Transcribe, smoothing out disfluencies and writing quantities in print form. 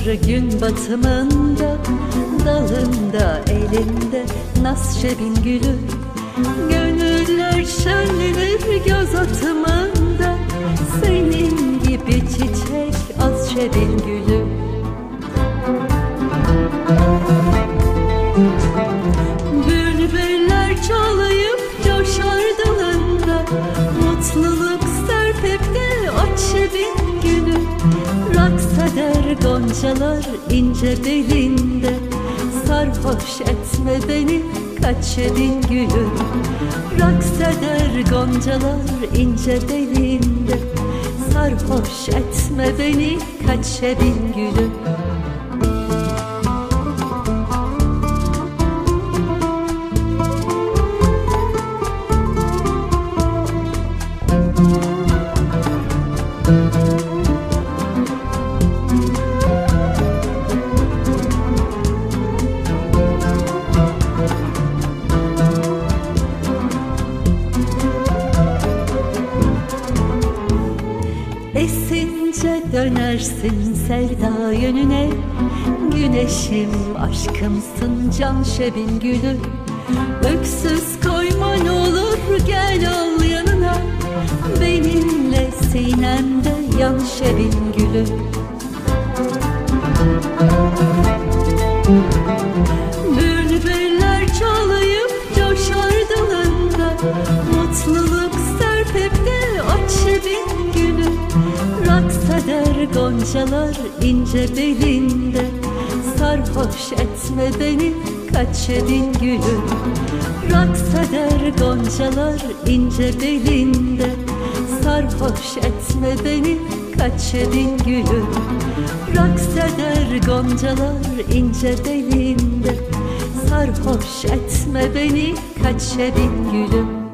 gün batımında, dalında elinde Nasşebin gülü. Gönüller şenlenir göz atımında, senin gibi çiçek az şebin gülü. Bülbüller çalayıp coşar dalında, mutluluk serpip de aç şebin gülü. Raks eder goncalar ince belinde, sarhoş etme beni kaç şebin gülü. Raks eder goncalar ince belinde, sarhoş etme beni kaç şebin gülü. Esince dönersin sevda yönüne, güneşim aşkımsın can şebin gülü. Öksüz koyma ne olur gel al yanına, benimle sinemde yan şebin gülü. Bülbüller çalayıp coşar dalında, mutluluk serpip de aç şebin gülü. Raks eder goncalar ince belinde, sarhoş etme beni kaç şebin gülü. Raks eder goncalar ince belinde, sarhoş etme beni kaç şebin gülü. Raks eder goncalar ince belinde, sarhoş etme beni kaç şebin gülü.